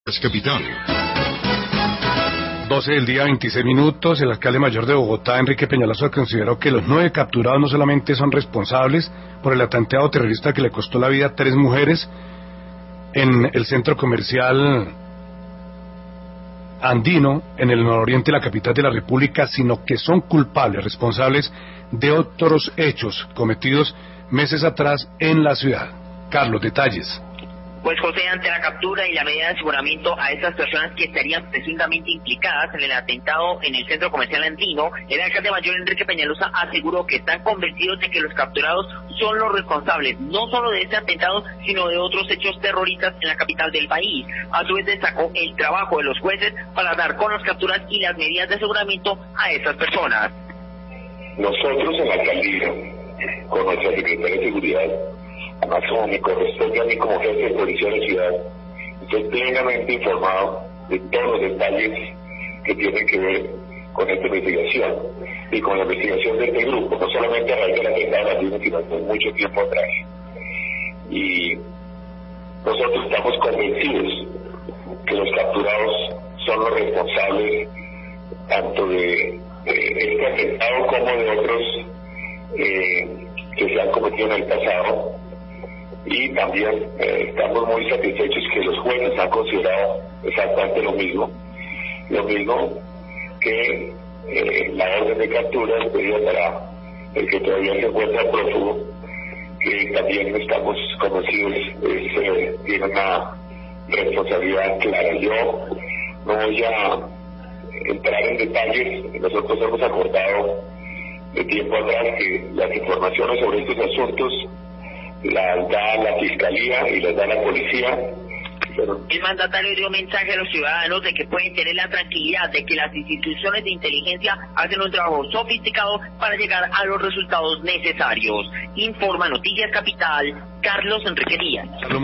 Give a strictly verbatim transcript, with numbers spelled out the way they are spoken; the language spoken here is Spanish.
Capital. doce del día, veintiséis minutos. El alcalde mayor de Bogotá, Enrique Peñalosa, consideró que los nueve capturados no solamente son responsables por el atentado terrorista que le costó la vida a tres mujeres en el centro comercial andino, en el nororiente de la capital de la República, sino que son culpables, responsables de otros hechos cometidos meses atrás en la ciudad. Carlos, detalles. Pues José, ante la captura y la medida de aseguramiento a estas personas que estarían presuntamente implicadas en el atentado en el centro comercial andino, el alcalde mayor Enrique Peñalosa aseguró que están convencidos de que los capturados son los responsables, no solo de este atentado, sino de otros hechos terroristas en la capital del país. A su vez destacó el trabajo de los jueces para dar con las capturas y las medidas de aseguramiento a estas personas. Nosotros en la alcaldía, con nuestra secretaria de Seguridad, además como me corresponde a mí como jefe de policía de la ciudad, estoy plenamente informado de todos los detalles que tienen que ver con esta investigación y con la investigación de este grupo, no solamente a raíz de la atentado andino, sino hace mucho tiempo atrás. Y nosotros estamos convencidos que los capturados son los responsables tanto de, de este atentado como de otros eh, que se han cometido en el pasado. Y también eh, estamos muy satisfechos que los jueces han considerado exactamente lo mismo, lo mismo que eh, la orden de captura pedida para el que todavía se encuentra prófugo, que también estamos conocidos, es, eh, tiene una responsabilidad clara. Yo no voy a entrar en detalles, nosotros hemos acordado de tiempo atrás que las informaciones sobre estos asuntos las da la Fiscalía y las da la Policía. Pero... El mandatario dio mensaje a los ciudadanos de que pueden tener la tranquilidad de que las instituciones de inteligencia hacen un trabajo sofisticado para llegar a los resultados necesarios. Informa Noticias Capital, Carlos Enrique Díaz.